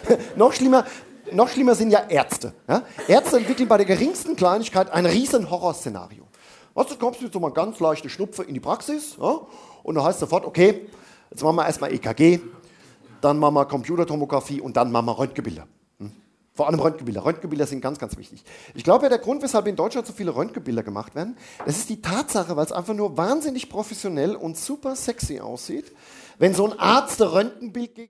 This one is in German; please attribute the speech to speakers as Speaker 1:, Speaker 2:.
Speaker 1: Noch schlimmer sind ja Ärzte. Ja? Ärzte entwickeln bei der geringsten Kleinigkeit ein riesen Horrorszenario. Also, du kommst mit so einer ganz leichten Schnupfe in die Praxis, ja? Und da heißt sofort, okay, jetzt machen wir erstmal EKG, dann machen wir Computertomographie und dann machen wir Röntgenbilder. Vor allem Röntgenbilder. Röntgenbilder sind ganz, ganz wichtig. Ich glaube, der Grund, weshalb in Deutschland so viele Röntgenbilder gemacht werden, das ist die Tatsache, weil es einfach nur wahnsinnig professionell und super sexy aussieht, wenn so ein Arzt ein Röntgenbild